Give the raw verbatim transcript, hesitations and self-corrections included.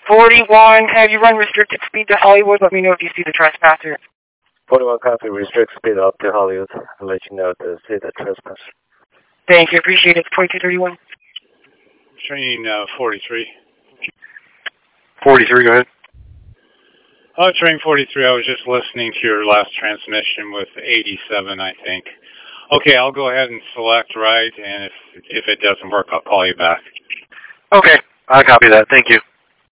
forty-one, have you run restricted speed to Hollywood? Let me know if you see the trespasser. forty-one copy, restrict speed up to Hollywood. I'll let you know to see the trespasser. Thank you, appreciate it. twenty-two thirty-one. Train uh, forty-three. forty-three, go ahead. Oh, train forty-three, I was just listening to your last transmission with eighty-seven, I think. Okay, I'll go ahead and select right, and if if it doesn't work, I'll call you back. Okay, I copy that. Thank you.